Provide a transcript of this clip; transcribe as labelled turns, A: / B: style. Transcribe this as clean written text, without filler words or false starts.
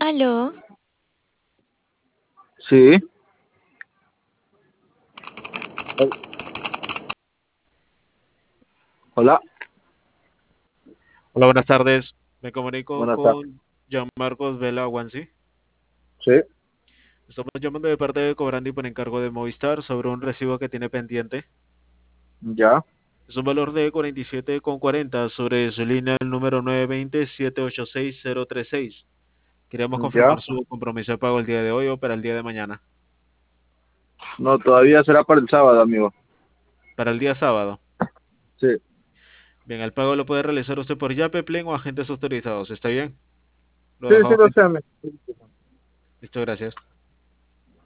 A: Aló,
B: Sí, hola,
C: Hola, buenas tardes. Me comunico
B: buenas tardes.
C: con Jean Marcos Vela Guanzi.
B: Sí,
C: Estamos llamando de parte de Cobrandi por encargo de Movistar sobre un recibo que tiene pendiente.
B: ya,
C: Es un valor de 47,40 sobre su línea el número 920-786-036. Queríamos
B: ya.
C: confirmar su compromiso de pago el día de hoy o para el día de mañana.
B: No, todavía será para el sábado, amigo.
C: Para el día sábado.
B: Sí,
C: Bien, el pago lo puede realizar usted por Yape, Plen o agentes autorizados. ¿Está bien? Lo
B: sí, sí
C: dejamos
B: lo sé,
C: pendiente.
B: amigo.
C: Listo, gracias.